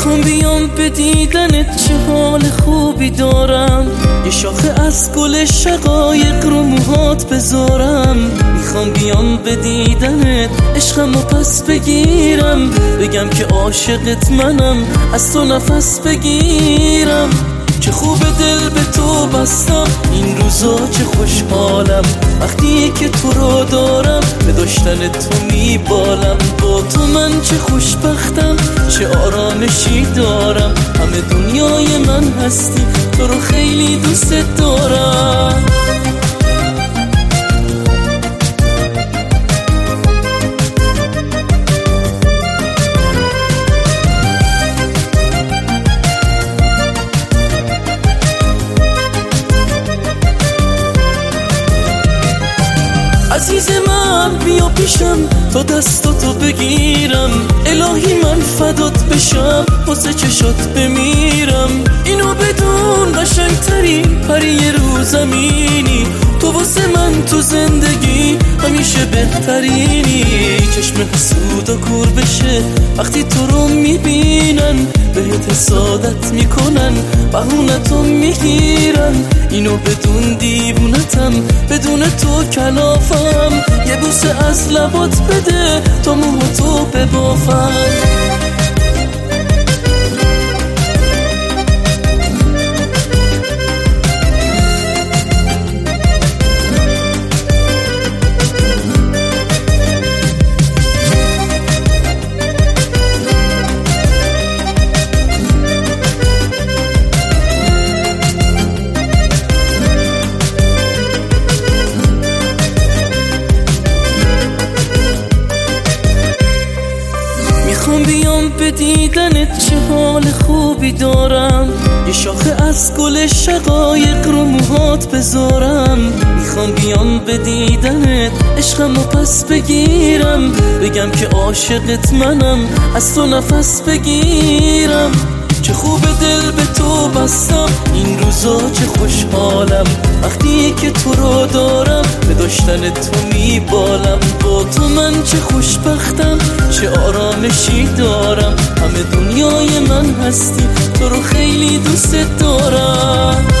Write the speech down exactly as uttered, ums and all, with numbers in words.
میخوام بیام به دیدنت، چه حال خوبی دارم. یه شاخه از گل شقایق رو موهات بذارم. میخوام بیام به دیدنت، عشقم رو پس بگیرم. بگم که عاشقت منم، از تو نفس بگیرم. چه خوب دل به تو بستم، این روزا چه خوشحالم. وقتی که تو رو دارم، به داشتن تو میبالم. با تو من چه خوشبختم، چه آرامشی دارم. همه دنیای من هستی، تو رو خیلی دوست دارم. عزیز من بیا پیشم، تا دستاتو بگیرم. الهی من فدات بشم، واسه چشات بمیرم. اینو بدون قشنگترین پری رو زمینی. تو واسه من تو زندگی همیشه بهترینی. چشم حسودا کور بشه وقتی تو رو میبینن. بهت حسادت میکنن، بهونتو میگیرن. اینو بدون دیوونتم، بدون تو کلافم. یه بوسه از لبات بده تا موهاتو ببافم. میخوام بیام به دیدنت، چه حال خوبی دارم. یه شاخه از گل شقایق رو موهات بذارم. میخوام بیام به دیدنت، عشقم رو پس بگیرم. بگم که عاشقت منم، از تو نفس بگیرم. چه خوب دل به تو بستم، این روزا چه خوشحالم. وقتی که تو رو دارم، به داشتن تو میبالم. با تو من چه خوشبختم، چه آرامشی دارم. همه دنیای من هستی، تو رو خیلی دوست دارم.